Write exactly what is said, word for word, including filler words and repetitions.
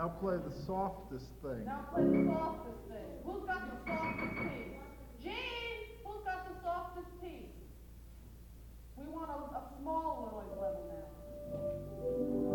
Now play the softest thing. Now play the softest thing. Who's got the softest piece? Gene, who's got the softest piece? We want a, a small noise level now.